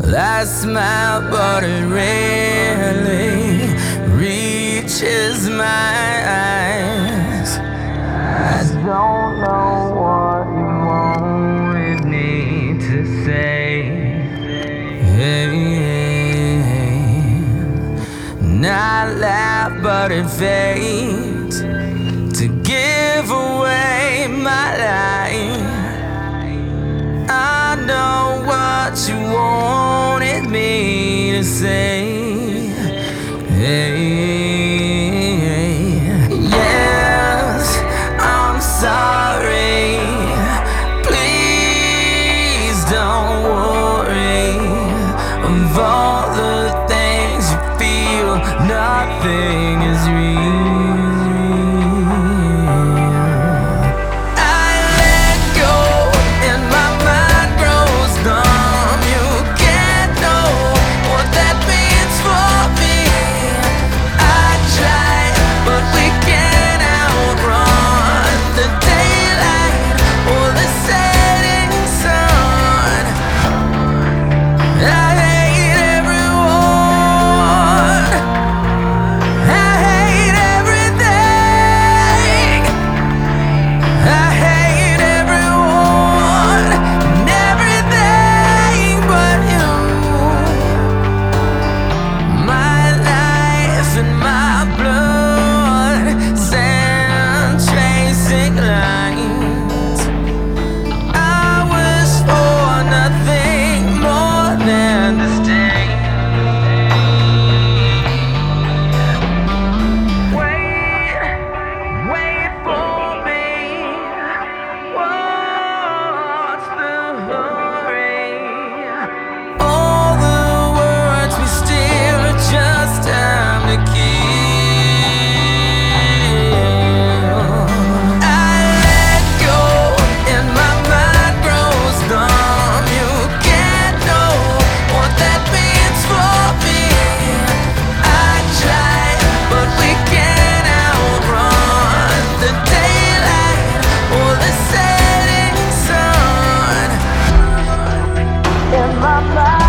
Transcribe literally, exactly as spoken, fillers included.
I smile, but it rarely reaches my eyes. I don't know what you wanted me to say. Hey, not laugh, but it fades to give away my life. I know what you wanted me to say. Hey, yes, I'm sorry. Please don't worry. Of all the things you feel, nothing is real. My mind.